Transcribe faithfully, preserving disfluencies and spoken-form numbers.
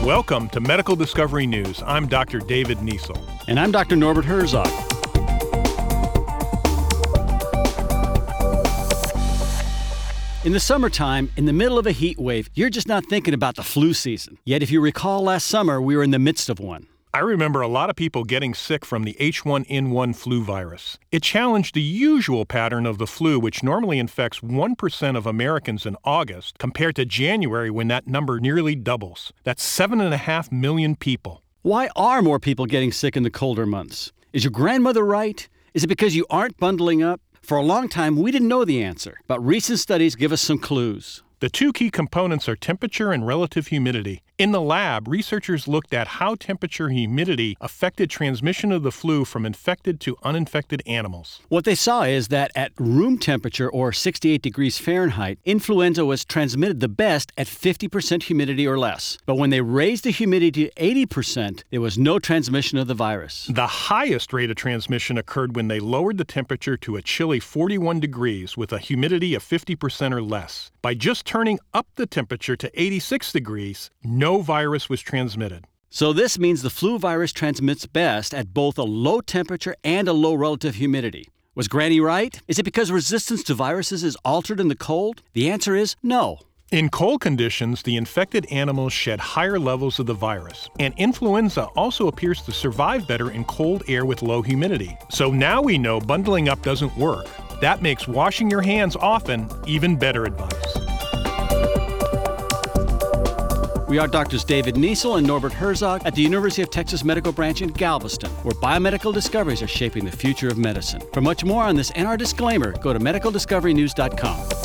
Welcome to Medical Discovery News. I'm Doctor David Niesel. And I'm Doctor Norbert Herzog. In the summertime, in the middle of a heat wave, you're just not thinking about the flu season. Yet if you recall last summer, we were in the midst of one. I remember a lot of people getting sick from the H one N one flu virus. It challenged the usual pattern of the flu, which normally infects one percent of Americans in August, compared to January when that number nearly doubles. That's seven and a half million people. Why are more people getting sick in the colder months? Is your grandmother right? Is it because you aren't bundling up? For a long time, we didn't know the answer, but recent studies give us some clues. The two key components are temperature and relative humidity. In the lab, researchers looked at how temperature and humidity affected transmission of the flu from infected to uninfected animals. What they saw is that at room temperature, or sixty-eight degrees Fahrenheit, influenza was transmitted the best at fifty percent humidity or less. But when they raised the humidity to eighty percent, there was no transmission of the virus. The highest rate of transmission occurred when they lowered the temperature to a chilly forty-one degrees with a humidity of fifty percent or less. By just turning up the temperature to eighty-six degrees, no virus was transmitted. So this means the flu virus transmits best at both a low temperature and a low relative humidity. Was Granny right? Is it because resistance to viruses is altered in the cold? The answer is no. In cold conditions, the infected animals shed higher levels of the virus, and influenza also appears to survive better in cold air with low humidity. So now we know bundling up doesn't work. That makes washing your hands often even better advice. We are Doctors David Niesel and Norbert Herzog at the University of Texas Medical Branch in Galveston, where biomedical discoveries are shaping the future of medicine. For much more on this and our disclaimer, go to medical discovery news dot com.